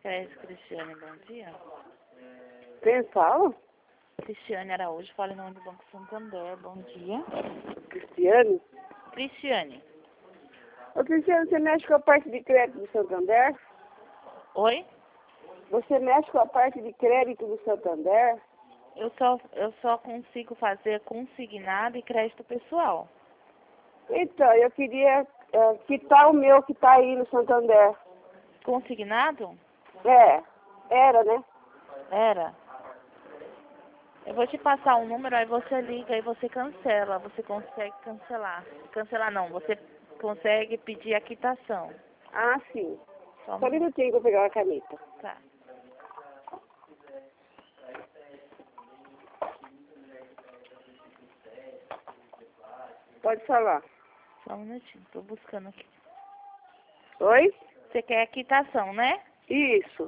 Crédito Cristiane, bom dia. Quem fala? Cristiane Araújo, fala em nome do Banco Santander, bom dia. Cristiane? Cristiane. Ô, Cristiane, você mexe com a parte de crédito do Santander? Oi? Você mexe com a parte de crédito do Santander? Eu só consigo fazer consignado e crédito pessoal. Então, eu queria quitar o meu que está aí no Santander. Consignado? Era, né? Era. Eu vou te passar um número, aí você liga e você cancela. Você consegue cancelar. Cancelar não, você consegue pedir a quitação. Ah, sim. Só Só um minutinho que eu vou pegar uma caneta. Tá. Pode falar. Só um minutinho, tô buscando aqui. Oi? Você quer a quitação, né? Isso.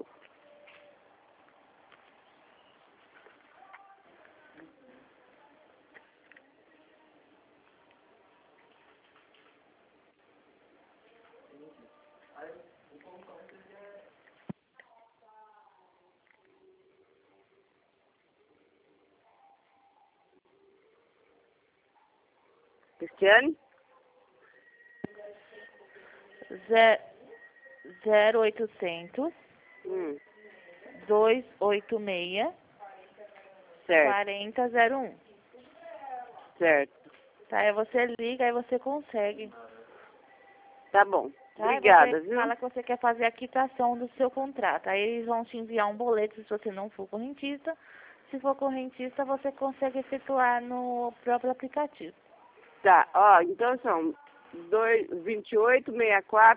Cristiane? 0800 286 Certo, 4001. certo. Tá, aí você liga, aí você consegue. Tá bom. Tá? Obrigada, Aí você viu? fala que você quer fazer a quitação do seu contrato. Aí eles vão te enviar um boleto se você não for correntista. Se for correntista, você consegue efetuar no próprio aplicativo. Tá, ó, então são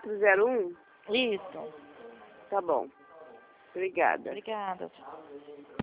286401. Isso. Tá bom. Obrigada. Obrigada.